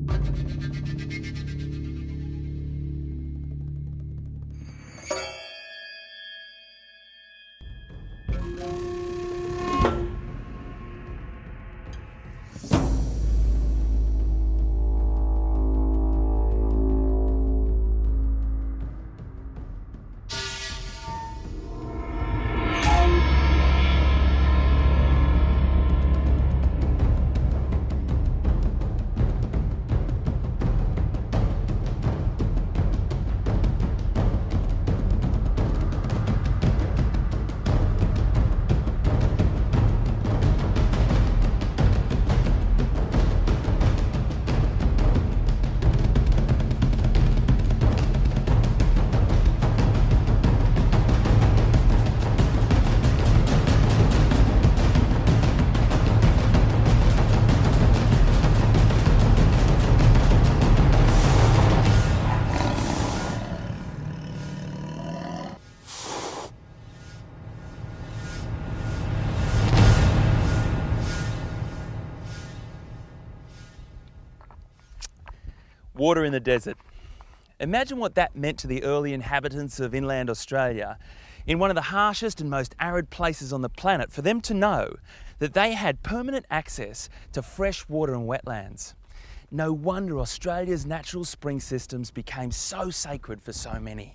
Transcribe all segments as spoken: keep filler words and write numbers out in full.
Water in the desert. Imagine what that meant to the early inhabitants of inland Australia, in one of the harshest and most arid places on the planet, for them to know that they had permanent access to fresh water and wetlands. No wonder Australia's natural spring systems became so sacred for so many.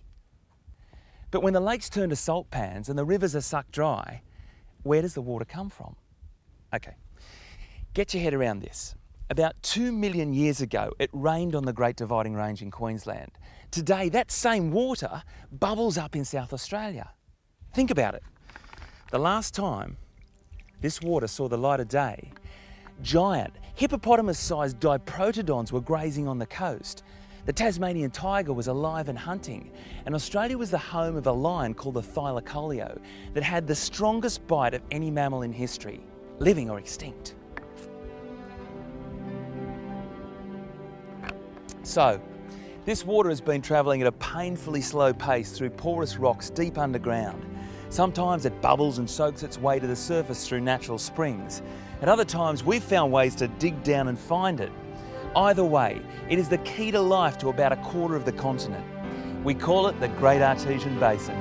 But when the lakes turn to salt pans and the rivers are sucked dry, where does the water come from? Okay, get your head around this. About two million years ago, it rained on the Great Dividing Range in Queensland. Today, that same water bubbles up in South Australia. Think about it. The last time this water saw the light of day, giant, hippopotamus-sized diprotodons were grazing on the coast. The Tasmanian tiger was alive and hunting, and Australia was the home of a lion called the thylacoleo that had the strongest bite of any mammal in history, living or extinct. So, this water has been travelling at a painfully slow pace through porous rocks deep underground. Sometimes it bubbles and soaks its way to the surface through natural springs. At other times, we've found ways to dig down and find it. Either way, it is the key to life to about a quarter of the continent. We call it the Great Artesian Basin.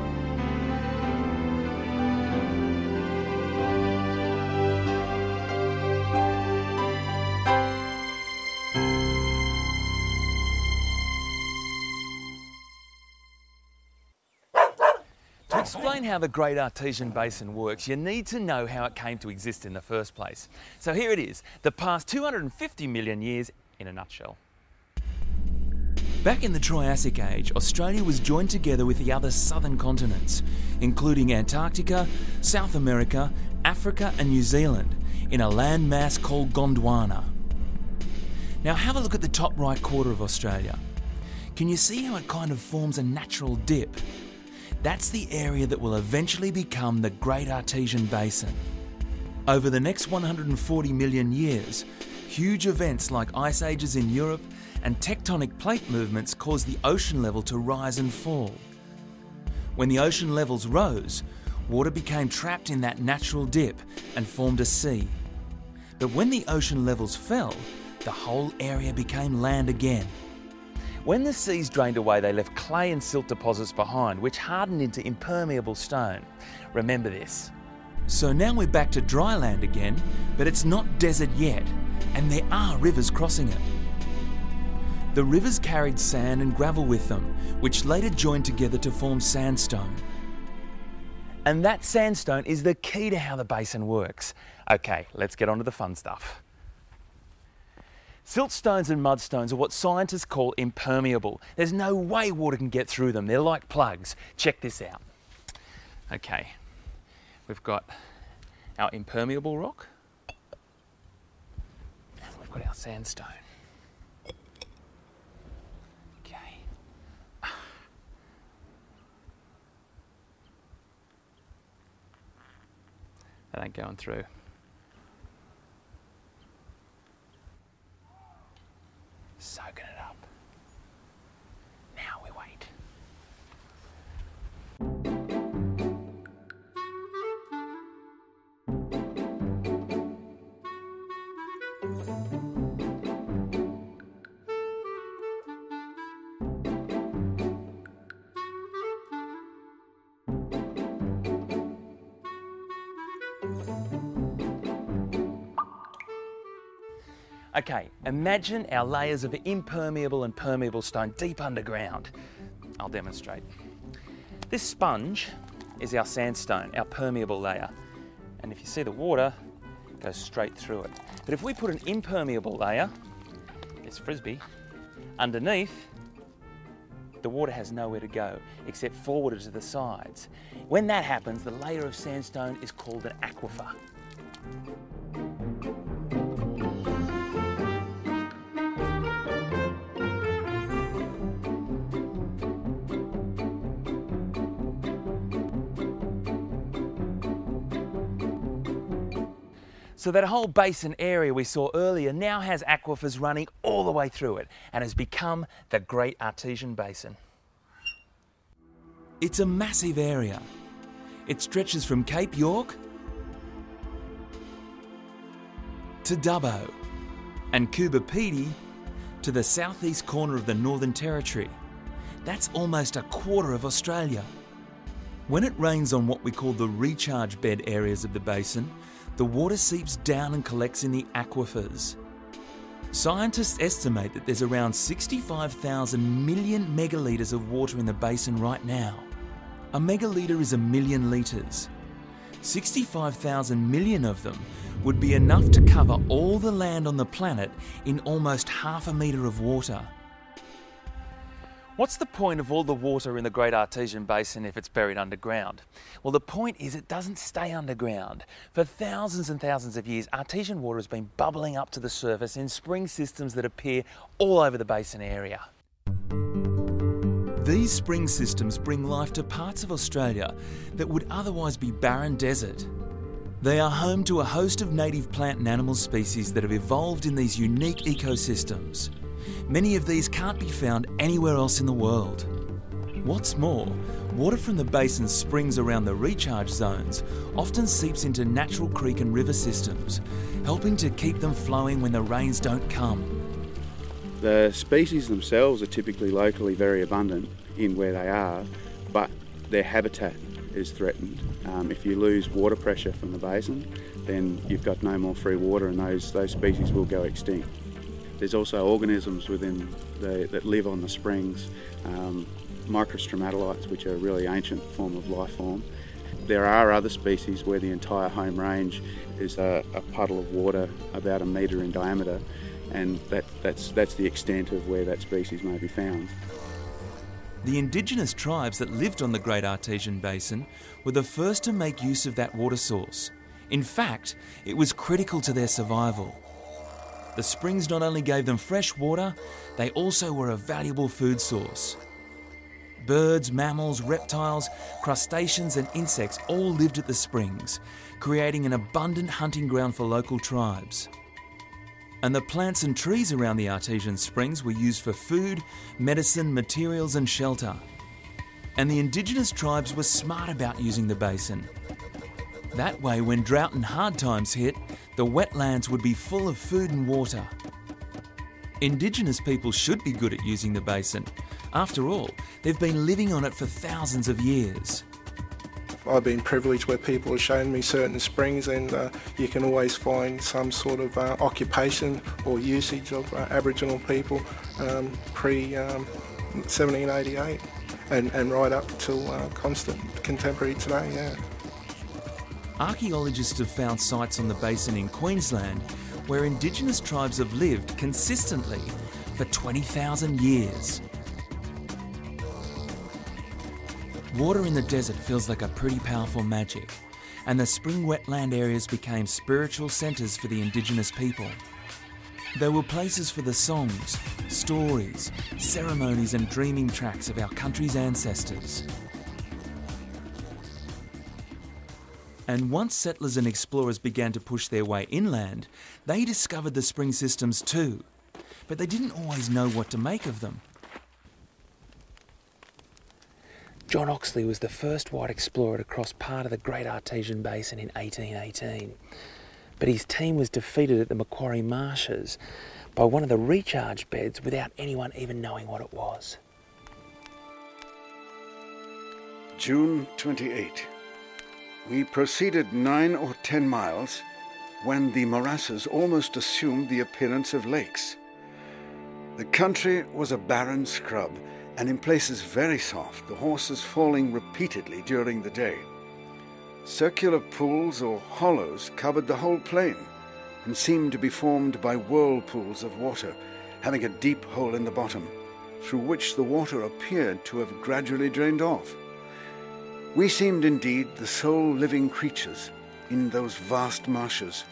To explain how the Great Artesian Basin works, you need to know how it came to exist in the first place. So here it is, the past two hundred fifty million years in a nutshell. Back in the Triassic Age, Australia was joined together with the other southern continents, including Antarctica, South America, Africa and New Zealand, in a landmass called Gondwana. Now have a look at the top right quarter of Australia. Can you see how it kind of forms a natural dip? That's the area that will eventually become the Great Artesian Basin. Over the next one hundred forty million years, huge events like ice ages in Europe and tectonic plate movements caused the ocean level to rise and fall. When the ocean levels rose, water became trapped in that natural dip and formed a sea. But when the ocean levels fell, the whole area became land again. When the seas drained away, they left clay and silt deposits behind, which hardened into impermeable stone. Remember this. So now we're back to dry land again, but it's not desert yet, and there are rivers crossing it. The rivers carried sand and gravel with them, which later joined together to form sandstone. And that sandstone is the key to how the basin works. Okay, let's get on to the fun stuff. Siltstones and mudstones are what scientists call impermeable. There's no way water can get through them. They're like plugs. Check this out. Okay, we've got our impermeable rock, and we've got our sandstone. Okay. That ain't going through. Soaking it up. Now we wait. Okay, imagine our layers of impermeable and permeable stone deep underground. I'll demonstrate. This sponge is our sandstone, our permeable layer. And if you see the water, it goes straight through it. But if we put an impermeable layer, it's frisbee, underneath, the water has nowhere to go except forward to the sides. When that happens, the layer of sandstone is called an aquifer. So that whole basin area we saw earlier now has aquifers running all the way through it and has become the Great Artesian Basin. It's a massive area. It stretches from Cape York to Dubbo and Coober Pedy to the southeast corner of the Northern Territory. That's almost a quarter of Australia. When it rains on what we call the recharge bed areas of the basin, the water seeps down and collects in the aquifers. Scientists estimate that there's around sixty-five thousand million megalitres of water in the basin right now. A megalitre is a million litres. sixty-five thousand million of them would be enough to cover all the land on the planet in almost half a metre of water. What's the point of all the water in the Great Artesian Basin if it's buried underground? Well, the point is it doesn't stay underground. For thousands and thousands of years, artesian water has been bubbling up to the surface in spring systems that appear all over the basin area. These spring systems bring life to parts of Australia that would otherwise be barren desert. They are home to a host of native plant and animal species that have evolved in these unique ecosystems. Many of these can't be found anywhere else in the world. What's more, water from the basin's springs around the recharge zones often seeps into natural creek and river systems, helping to keep them flowing when the rains don't come. The species themselves are typically locally very abundant in where they are, but their habitat is threatened. Um, if you lose water pressure from the basin, then you've got no more free water and those, those species will go extinct. There's also organisms within the, that live on the springs, um, microstromatolites, which are a really ancient form of life form. There are other species where the entire home range is a, a puddle of water about a metre in diameter, and that, that's, that's the extent of where that species may be found. The indigenous tribes that lived on the Great Artesian Basin were the first to make use of that water source. In fact, it was critical to their survival. The springs not only gave them fresh water, they also were a valuable food source. Birds, mammals, reptiles, crustaceans and insects all lived at the springs, creating an abundant hunting ground for local tribes. And the plants and trees around the artesian springs were used for food, medicine, materials and shelter. And the indigenous tribes were smart about using the basin. That way, when drought and hard times hit, the wetlands would be full of food and water. Indigenous people should be good at using the basin. After all, they've been living on it for thousands of years. I've been privileged where people have shown me certain springs, and uh, you can always find some sort of uh, occupation or usage of uh, Aboriginal people um, pre um, seventeen eighty-eight and, and right up till uh, constant contemporary today, yeah. Archaeologists have found sites on the basin in Queensland where Indigenous tribes have lived consistently for twenty thousand years. Water in the desert feels like a pretty powerful magic, and the spring wetland areas became spiritual centres for the Indigenous people. They were places for the songs, stories, ceremonies and dreaming tracks of our country's ancestors. And once settlers and explorers began to push their way inland, they discovered the spring systems too, but they didn't always know what to make of them. John Oxley was the first white explorer to cross part of the Great Artesian Basin in eighteen eighteen. But his team was defeated at the Macquarie Marshes by one of the recharge beds without anyone even knowing what it was. June twenty-eighth. We proceeded nine or ten miles when the morasses almost assumed the appearance of lakes. The country was a barren scrub, and in places very soft, the horses falling repeatedly during the day. Circular pools or hollows covered the whole plain and seemed to be formed by whirlpools of water, having a deep hole in the bottom, through which the water appeared to have gradually drained off. We seemed indeed the sole living creatures in those vast marshes.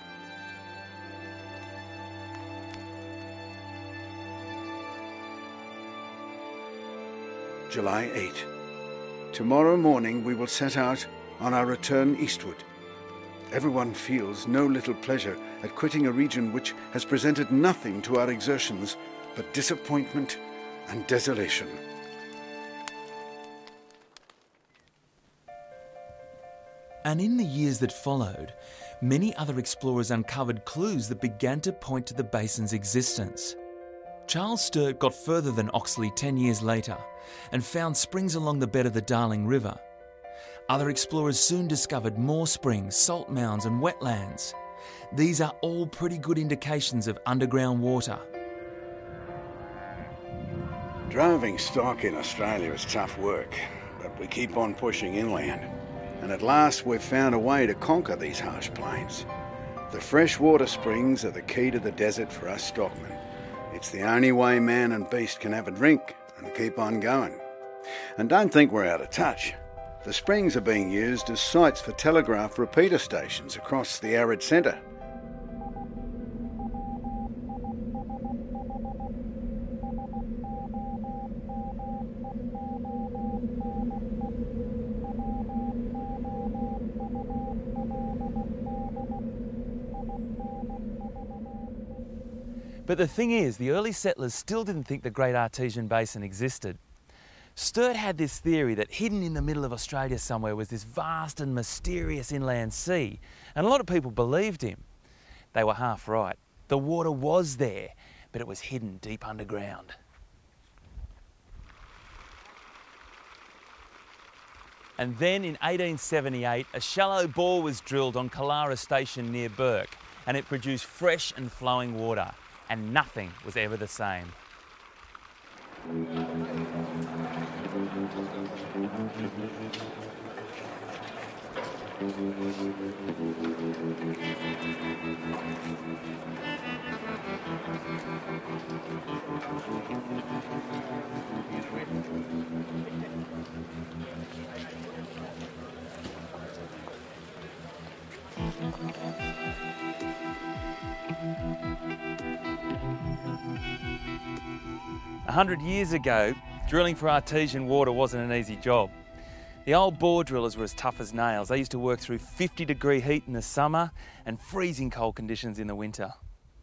July eighth. Tomorrow morning we will set out on our return eastward. Everyone feels no little pleasure at quitting a region which has presented nothing to our exertions but disappointment and desolation. And in the years that followed, many other explorers uncovered clues that began to point to the basin's existence. Charles Sturt got further than Oxley ten years later and found springs along the bed of the Darling River. Other explorers soon discovered more springs, salt mounds and wetlands. These are all pretty good indications of underground water. Driving stock in Australia is tough work, but we keep on pushing inland. And at last we've found a way to conquer these harsh plains. The freshwater springs are the key to the desert for us stockmen. It's the only way man and beast can have a drink and keep on going. And don't think we're out of touch. The springs are being used as sites for telegraph repeater stations across the arid centre. But the thing is, the early settlers still didn't think the Great Artesian Basin existed. Sturt had this theory that hidden in the middle of Australia somewhere was this vast and mysterious inland sea, and a lot of people believed him. They were half right. The water was there, but it was hidden deep underground. And then in eighteen seventy-eight, a shallow bore was drilled on Killara Station near Bourke, and it produced fresh and flowing water, and nothing was ever the same. A hundred years ago, drilling for artesian water wasn't an easy job. The old bore drillers were as tough as nails. They used to work through fifty degree heat in the summer and freezing cold conditions in the winter.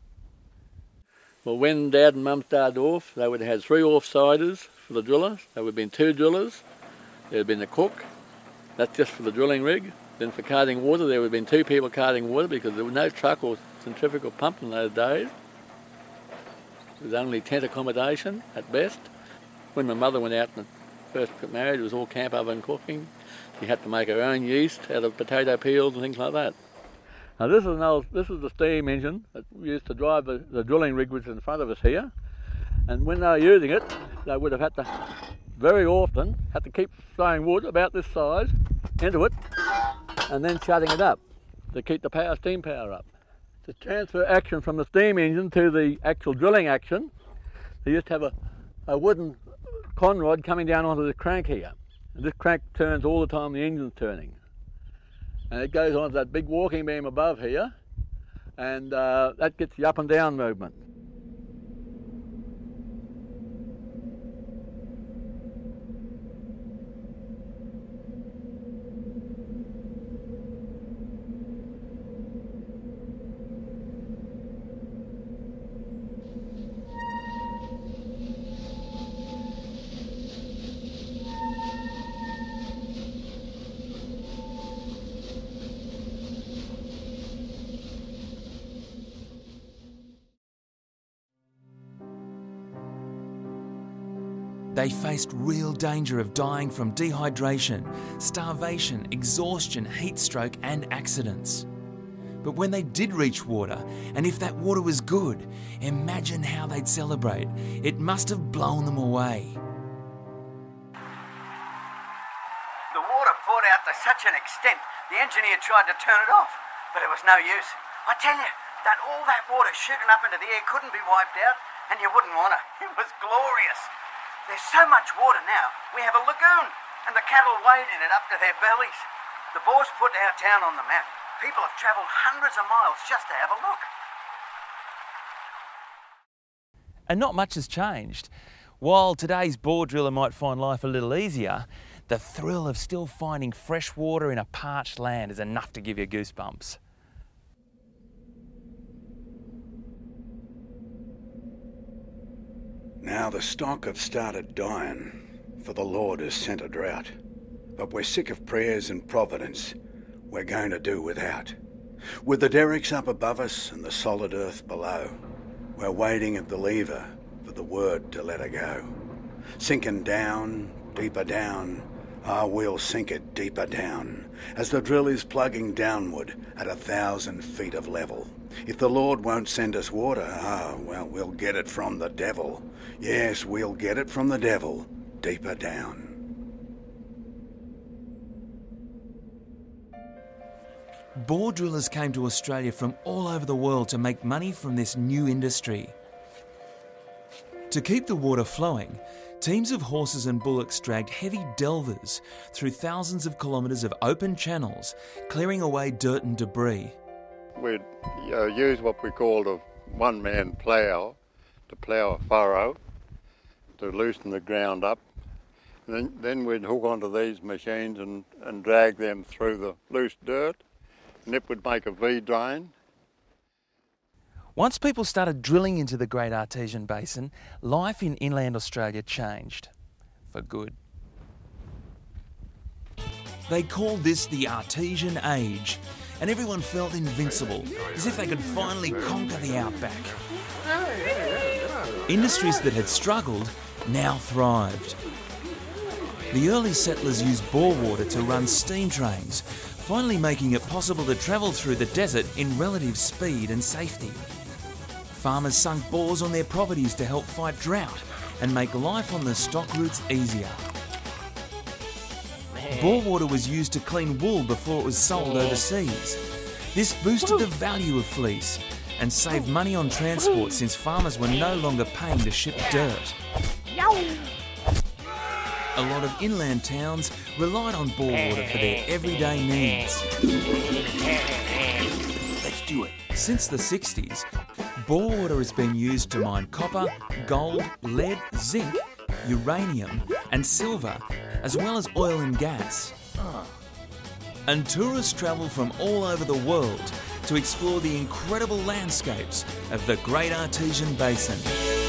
Well, when Dad and Mum started off, they would have had three off-siders for the drillers. There would have been two drillers. There would have been the cook. That's just for the drilling rig. Then for carting water, there would have been two people carting water because there was no truck or centrifugal pump in those days. There was only tent accommodation at best. When my mother went out and first got married, it was all camp oven cooking. She had to make her own yeast out of potato peels and things like that. Now this is an old, this is the steam engine that we used to drive the, the drilling rig which is in front of us here. And when they were using it, they would have had to, very often, had to keep throwing wood about this size into it and then shutting it up to keep the power, steam power up. To transfer action from the steam engine to the actual drilling action, they used to have a, a wooden conrod coming down onto the crank here. And this crank turns all the time the engine's turning. And it goes onto that big walking beam above here, and uh, that gets the up and down movement. They faced real danger of dying from dehydration, starvation, exhaustion, heat stroke and accidents. But when they did reach water, and if that water was good, imagine how they'd celebrate. It must have blown them away. The water poured out to such an extent, the engineer tried to turn it off, but it was no use. I tell you, that all that water shooting up into the air couldn't be wiped out, and you wouldn't want it. It was glorious. There's so much water now, we have a lagoon, and the cattle wade in it up to their bellies. The boss put our town on the map. People have travelled hundreds of miles just to have a look. And not much has changed. While today's bore driller might find life a little easier, the thrill of still finding fresh water in a parched land is enough to give you goosebumps. Now the stock have started dying, for the Lord has sent a drought. But we're sick of prayers and providence. We're going to do without. With the derricks up above us and the solid earth below, we're waiting at the lever for the word to let her go. Sinking down, deeper down, ah, we'll sink it deeper down, as the drill is plugging downward at a thousand feet of level. If the Lord won't send us water, ah, well, we'll get it from the devil. Yes, we'll get it from the devil, deeper down. Bore drillers came to Australia from all over the world to make money from this new industry. To keep the water flowing, teams of horses and bullocks dragged heavy delvers through thousands of kilometres of open channels, clearing away dirt and debris. We'd uh, use what we called a one-man plough to plough a furrow, to loosen the ground up. And then, then we'd hook onto these machines and, and drag them through the loose dirt. And it would make a V-drain. Once people started drilling into the Great Artesian Basin, life in inland Australia changed. For good. They called this the Artesian Age, and everyone felt invincible, as if they could finally conquer the outback. Industries that had struggled now thrived. The early settlers used bore water to run steam trains, finally making it possible to travel through the desert in relative speed and safety. Farmers sunk bores on their properties to help fight drought and make life on the stock routes easier. Bore water was used to clean wool before it was sold overseas. This boosted the value of fleece and saved money on transport, since farmers were no longer paying to ship dirt. A lot of inland towns relied on bore water for their everyday needs. Let's do it. Since the sixties, bore water has been used to mine copper, gold, lead, zinc, uranium and silver, as well as oil and gas. And tourists travel from all over the world to explore the incredible landscapes of the Great Artesian Basin.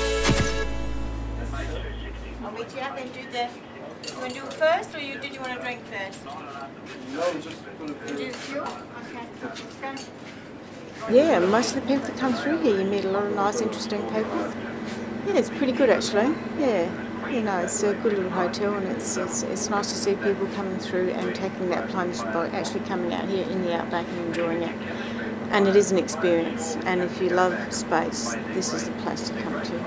I'll meet you up and do the... You want to do it first, or you, did you want to drink first? No, just You do fuel? Okay, let's go. Yeah, most of the people that come through here, you meet a lot of nice, interesting people. Yeah, it's pretty good actually. Yeah, you know, it's a good little hotel, and it's it's, it's nice to see people coming through and taking that plunge by actually coming out here in the outback and enjoying it. And it is an experience, and if you love space, this is the place to come to.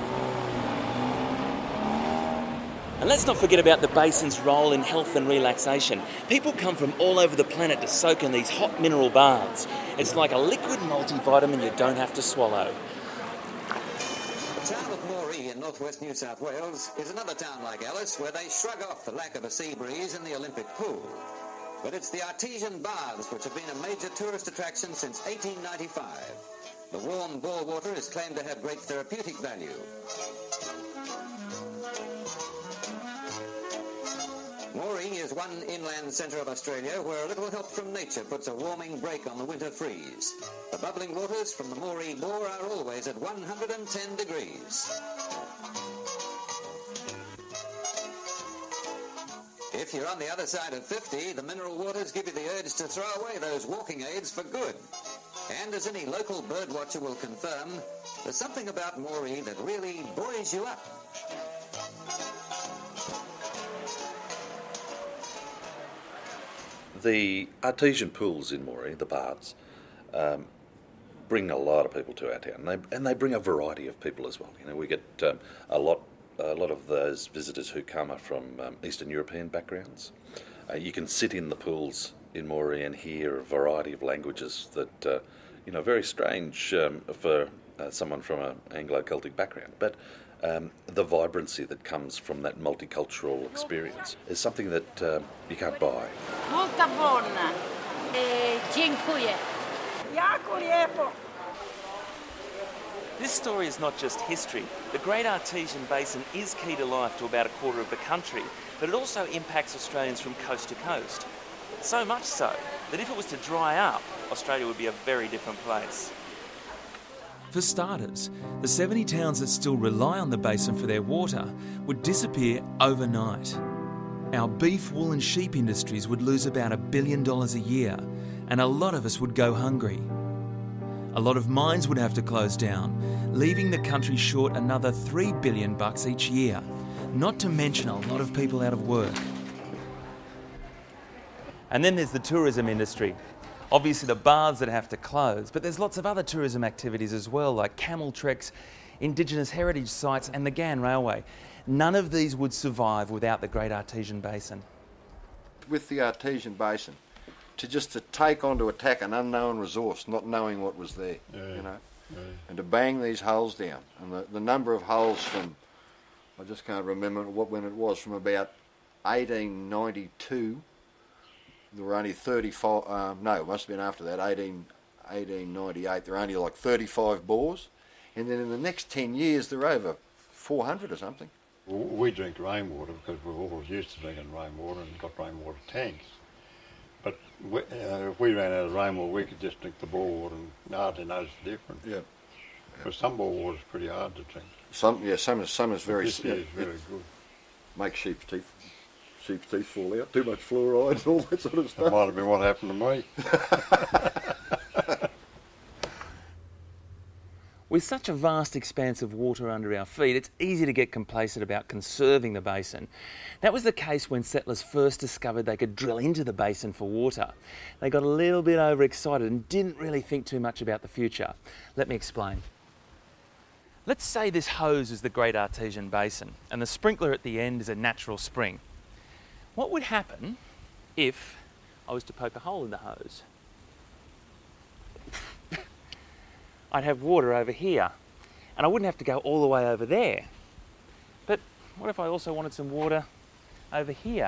And let's not forget about the basin's role in health and relaxation. People come from all over the planet to soak in these hot mineral baths. It's like a liquid multivitamin you don't have to swallow. The town of Moree in northwest New South Wales is another town like Alice where they shrug off the lack of a sea breeze in the Olympic pool. But it's the artesian baths which have been a major tourist attraction since eighteen ninety-five. The warm bore water is claimed to have great therapeutic value. Moree is one inland centre of Australia where a little help from nature puts a warming break on the winter freeze. The bubbling waters from the Moree bore are always at one hundred ten degrees. If you're on the other side of fifty, the mineral waters give you the urge to throw away those walking aids for good. And as any local birdwatcher will confirm, there's something about Moree that really buoys you up. The artesian pools in Moree, the baths, um, bring a lot of people to our town, and they, and they bring a variety of people as well. You know, we get um, a lot, a lot of those visitors who come are from um, Eastern European backgrounds. Uh, you can sit in the pools in Moree and hear a variety of languages that, uh, you know, very strange um, for uh, someone from an Anglo-Celtic background. But um, the vibrancy that comes from that multicultural experience is something that uh, you can't buy. Molta buona. E dziękuję. This story is not just history. The Great Artesian Basin is key to life to about a quarter of the country, but it also impacts Australians from coast to coast. So much so that if it was to dry up, Australia would be a very different place. For starters, the seventy towns that still rely on the basin for their water would disappear overnight. Our beef, wool and sheep industries would lose about a billion dollars a year, and a lot of us would go hungry. A lot of mines would have to close down, leaving the country short another three billion bucks each year, not to mention a lot of people out of work. And then there's the tourism industry. Obviously the baths that have to close, but there's lots of other tourism activities as well, like camel treks, Indigenous heritage sites and the Ghan Railway. None of these would survive without the Great Artesian Basin. With the Artesian Basin, to just to take on to attack an unknown resource, not knowing what was there, yeah, you know, yeah. and to bang these holes down, and the, the number of holes from, I just can't remember what when it was, from about eighteen ninety-two, there were only thirty-five, um, no, it must have been after that, eighteen, eighteen ninety-eight, there were only like thirty-five bores, and then in the next ten years there were over four hundred or something. Well, we drink rainwater because we're always used to drinking rainwater and got rainwater tanks. But we, uh, if we ran out of rainwater, we could just drink the bore water and hardly notice the difference. Yeah. Because some bore water is pretty hard to drink. Some, yeah, some is some is very, this yeah, is very good. Makes sheep's teeth, sheep's teeth fall out. Too much fluoride and all that sort of stuff. That might have been what happened to me. With such a vast expanse of water under our feet, it's easy to get complacent about conserving the basin. That was the case when settlers first discovered they could drill into the basin for water. They got a little bit overexcited and didn't really think too much about the future. Let me explain. Let's say this hose is the Great Artesian Basin and the sprinkler at the end is a natural spring. What would happen if I was to poke a hole in the hose? I'd have water over here, and I wouldn't have to go all the way over there. But what if I also wanted some water over here?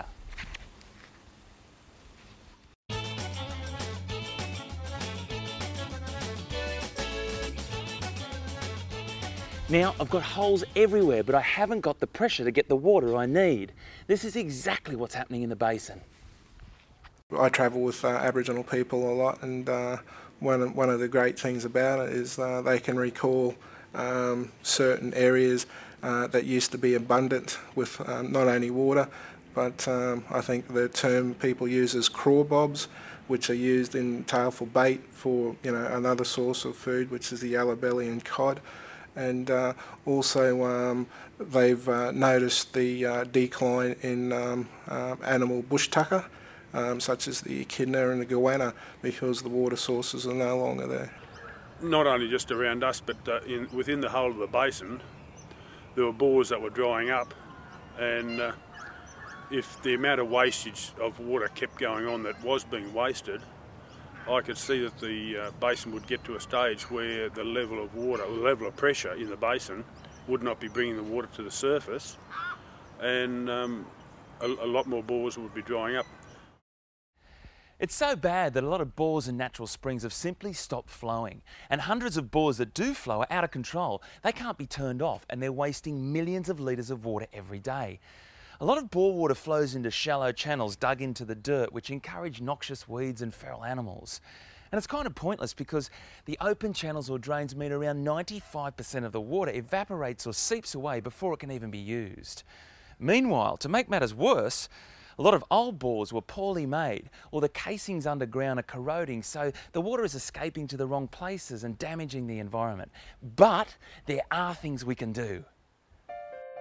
Now, I've got holes everywhere, but I haven't got the pressure to get the water I need. This is exactly what's happening in the basin. I travel with uh, Aboriginal people a lot, and uh, one, one of the great things about it is uh, they can recall um, certain areas uh, that used to be abundant with um, not only water, but um, I think the term people use is crawbobs, which are used in tailful bait for, you know, another source of food, which is the yellow belly and cod. And uh, also um, they've uh, noticed the uh, decline in um, uh, animal bush tucker, um, such as the echidna and the goanna, because the water sources are no longer there. Not only just around us, but uh, in, within the whole of the basin, there were bores that were drying up, and uh, if the amount of wastage of water kept going on that was being wasted, I could see that the uh, basin would get to a stage where the level of water, or the level of pressure in the basin would not be bringing the water to the surface, and um, a, a lot more bores would be drying up. It's so bad that a lot of bores and natural springs have simply stopped flowing, and hundreds of bores that do flow are out of control. They can't be turned off, and they're wasting millions of litres of water every day. A lot of bore water flows into shallow channels dug into the dirt, which encourage noxious weeds and feral animals. And it's kind of pointless because the open channels or drains mean around ninety-five percent of the water evaporates or seeps away before it can even be used. Meanwhile, to make matters worse, a lot of old bores were poorly made, or the casings underground are corroding, so the water is escaping to the wrong places and damaging the environment. But there are things we can do.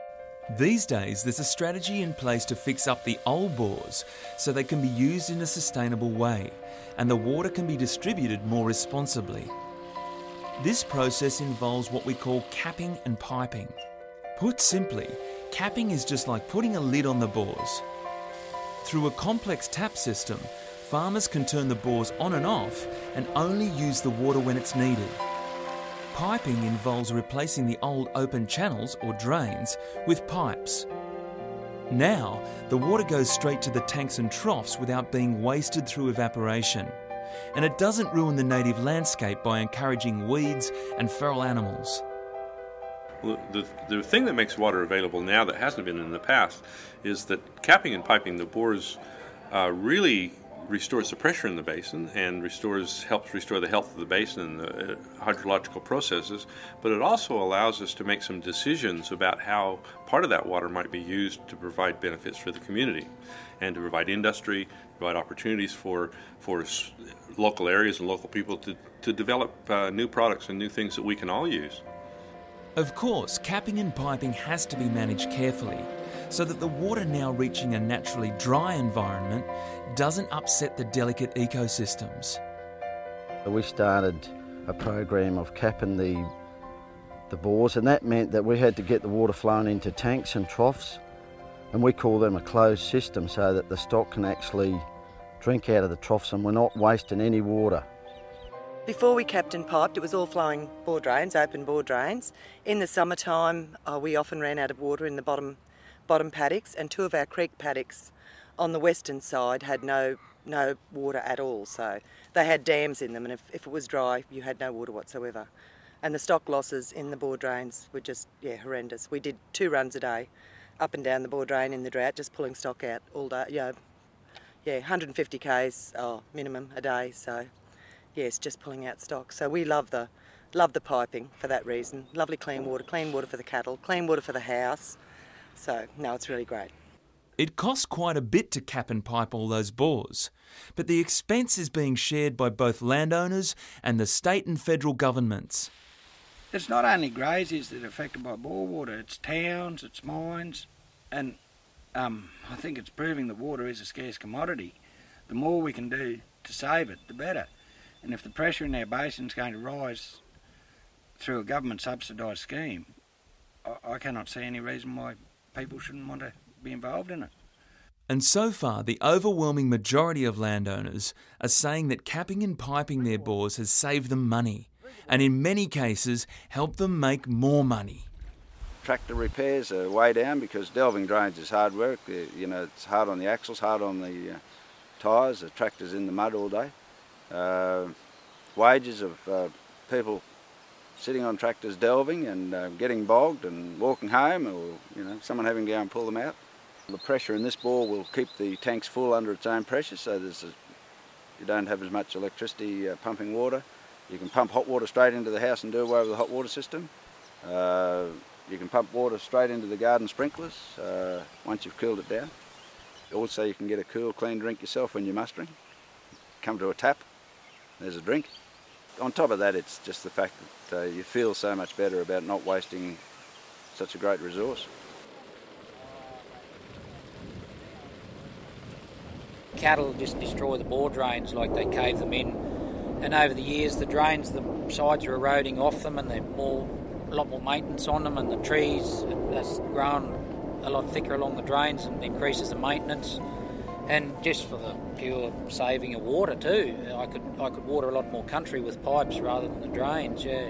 These days, there's a strategy in place to fix up the old bores so they can be used in a sustainable way and the water can be distributed more responsibly. This process involves what we call capping and piping. Put simply, capping is just like putting a lid on the bores. Through a complex tap system, farmers can turn the bores on and off and only use the water when it's needed. Piping involves replacing the old open channels or drains with pipes. Now, the water goes straight to the tanks and troughs without being wasted through evaporation. And it doesn't ruin the native landscape by encouraging weeds and feral animals. Well, the, the thing that makes water available now that hasn't been in the past is that capping and piping the bores uh, really restores the pressure in the basin and restores helps restore the health of the basin and the uh, hydrological processes, but it also allows us to make some decisions about how part of that water might be used to provide benefits for the community and to provide industry, provide opportunities for for s- local areas and local people to, to develop uh, new products and new things that we can all use. Of course, capping and piping has to be managed carefully so that the water now reaching a naturally dry environment doesn't upset the delicate ecosystems. We started a program of capping the, the bores, and that meant that we had to get the water flowing into tanks and troughs, and we call them a closed system so that the stock can actually drink out of the troughs and we're not wasting any water. Before we capped and piped, it was all flowing bore drains, open bore drains. In the summertime, uh, we often ran out of water in the bottom bottom paddocks, and two of our creek paddocks on the western side had no no water at all. So they had dams in them, and if, if it was dry, you had no water whatsoever. And the stock losses in the bore drains were just, yeah, horrendous. We did two runs a day, up and down the bore drain in the drought, just pulling stock out all day. You know, yeah, one hundred fifty kays oh, minimum a day. So yes, just pulling out stock. So we love the love the piping for that reason. Lovely clean water, clean water for the cattle, clean water for the house. So, no, it's really great. It costs quite a bit to cap and pipe all those bores, but the expense is being shared by both landowners and the state and federal governments. It's not only graziers that are affected by bore water, it's towns, it's mines, and um, I think it's proving that water is a scarce commodity. The more we can do to save it, the better. And if the pressure in our basin is going to rise through a government subsidised scheme, I, I cannot see any reason why people shouldn't want to be involved in it. And so far, the overwhelming majority of landowners are saying that capping and piping their bores has saved them money, and in many cases helped them make more money. Tractor repairs are way down because delving drains is hard work. You know, it's hard on the axles, hard on the uh, tyres. The tractor's in the mud all day. Uh, wages of uh, people sitting on tractors delving and uh, getting bogged and walking home, or you know, someone having to go and pull them out. The pressure in this bore will keep the tanks full under its own pressure, so there's a, you don't have as much electricity uh, pumping water. You can pump hot water straight into the house and do away with the hot water system. Uh, you can pump water straight into the garden sprinklers uh, once you've cooled it down. Also, you can get a cool, clean drink yourself when you're mustering. Come to a tap, there's a drink. On top of that, it's just the fact that uh, you feel so much better about not wasting such a great resource. Cattle just destroy the bore drains, like they cave them in, and over the years the drains, the sides are eroding off them, and they're more, a lot more maintenance on them, and the trees that's grown a lot thicker along the drains and increases the maintenance. And just for the pure saving of water too, I could I could water a lot more country with pipes rather than the drains, yeah.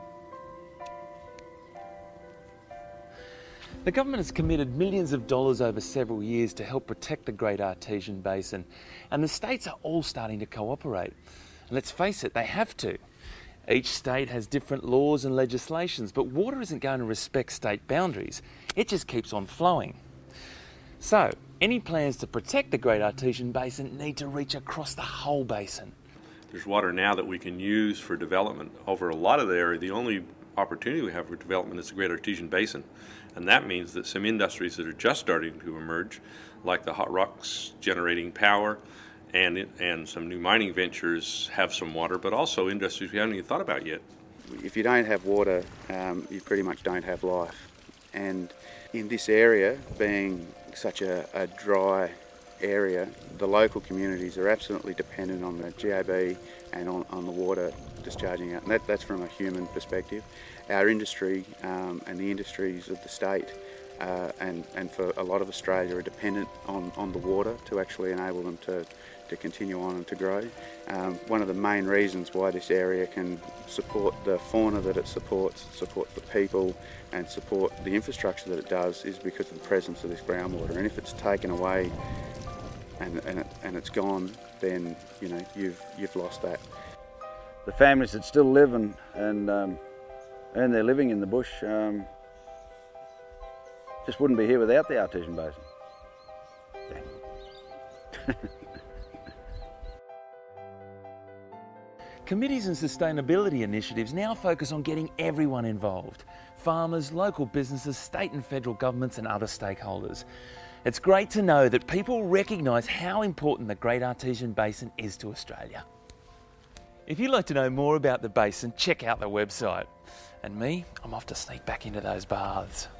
The government has committed millions of dollars over several years to help protect the Great Artesian Basin, and the states are all starting to cooperate. And let's face it, they have to. Each state has different laws and legislations, but water isn't going to respect state boundaries. It just keeps on flowing. So, any plans to protect the Great Artesian Basin need to reach across the whole basin. There's water now that we can use for development over a lot of the area. The only opportunity we have for development is the Great Artesian Basin. And that means that some industries that are just starting to emerge, like the hot rocks generating power, and and some new mining ventures have some water, but also industries we haven't even thought about yet. If you don't have water, um, you pretty much don't have life. And in this area, being such a, a dry area, the local communities are absolutely dependent on the G A B and on, on the water discharging out. And that, that's from a human perspective. Our industry um, and the industries of the state uh, and, and for a lot of Australia are dependent on, on the water to actually enable them to, to continue on and to grow. Um, one of the main reasons why this area can support the fauna that it supports, support the people and support the infrastructure that it does is because of the presence of this groundwater. And if it's taken away and, and, it, and it's gone, then you know you've, you've lost that. The families that still live and, and um, earn their living in the bush um, just wouldn't be here without the Artesian Basin. Yeah. Committees and sustainability initiatives now focus on getting everyone involved. Farmers, local businesses, state and federal governments and other stakeholders. It's great to know that people recognise how important the Great Artesian Basin is to Australia. If you'd like to know more about the basin, check out the website. And me, I'm off to sneak back into those baths.